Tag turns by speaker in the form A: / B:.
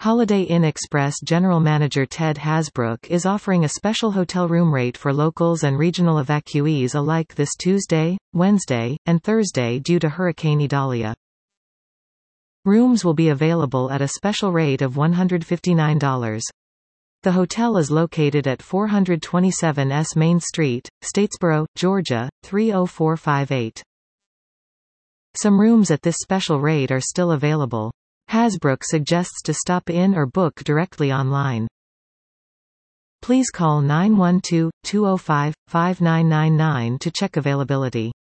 A: Holiday Inn Express General Manager Ted Hasbrook is offering a special hotel room rate for locals and regional evacuees alike this Tuesday, Wednesday, and Thursday due to Hurricane Idalia. Rooms will be available at a special rate of $159. The hotel is located at 427 S Main Street, Statesboro, Georgia, 30458. Some rooms at this special rate are still available. Hasbrook suggests to stop in or book directly online. Please call 912-205-5999 to check availability.